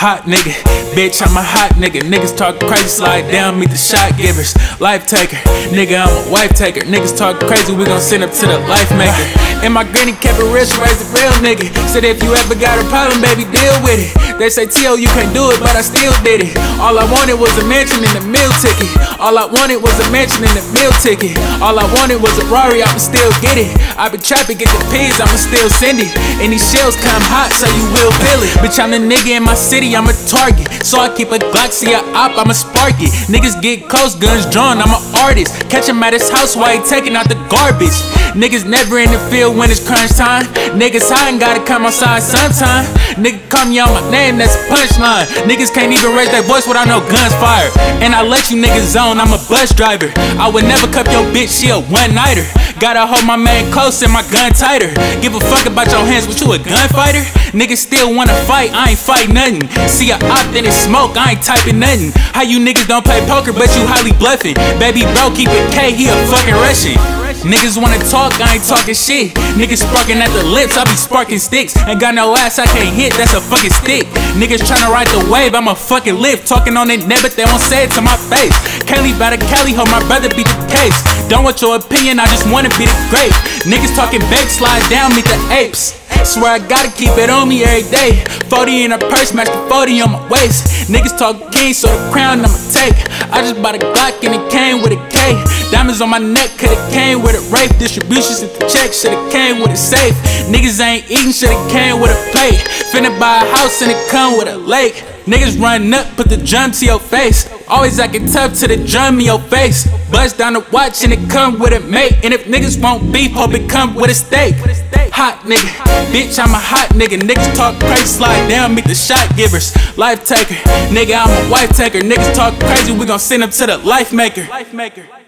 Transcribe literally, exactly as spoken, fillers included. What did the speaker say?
hot nigga, bitch, I'm a hot nigga. Niggas talk crazy, slide down, meet the shot givers. Life taker, nigga, I'm a wife taker. Niggas talk crazy, we gon' send up to the life maker. And my granny kept it real, she raised a real nigga. Said if you ever got a problem, baby, deal with it. They say, T O, you can't do it, but I still did it. All I wanted was a mansion and a meal ticket. All I wanted was a mansion and a meal ticket. All I wanted was a Rari, I'ma still get it. I been trapping, get the P's, I'ma still send it. And these shells come hot, so you will feel it. Bitch, I'm the nigga in my city, I'm a target. So I keep a Glock, see a op, I'ma spark it. Niggas get coast guns drawn, I'm an artist. Catch him at his house while he taking out the garbage. Niggas never in the field when it's crunch time. Niggas high and gotta come outside sometime. Nigga call me on my name, that's a punchline. Niggas can't even raise their voice without no guns fired. And I let you niggas zone, I'm a bus driver. I would never cup your bitch, she a one-nighter. Gotta hold my man close and my gun tighter. Give a fuck about your hands, but you a gunfighter? Niggas still wanna fight, I ain't fight nothing. See a op, then it's smoke, I ain't typing nothing. How you niggas don't play poker, but you highly bluffing? Baby bro, keep it K, he a fucking Russian. Niggas wanna talk, I ain't talking shit. Niggas sparking at the lips, I be sparking sticks. Ain't got no ass, I can't hit, that's a fucking stick. Niggas tryna ride the wave, I'm a fucking lift. Talking on it, never, they won't say it to my face. Can't leave out of Cali, hope my brother beat the case. Don't want your opinion, I just wanna be the great. Niggas talking bake, slide down, meet the apes. Swear I gotta keep it on me every day. forty in a purse, match the forty on my waist. Niggas talk king, so the crown I'ma take. I just bought a Glock and it came with a K. Diamonds on my neck, cause it came with a rape. Distributions at the check, should've came with a safe. Niggas ain't eating, should've came with a plate. Finna buy a house and it come with a lake. Niggas run up, put the drum to your face. Always acting tough to the drum in your face. Bust down the watch and it come with a mate. And if niggas won't beef, hope it come with a steak. Hot nigga, bitch, I'm a hot nigga. Niggas talk crazy, slide down, meet the shot givers. Life taker, nigga, I'm a wife taker. Niggas talk crazy, we gon' send them to the life maker.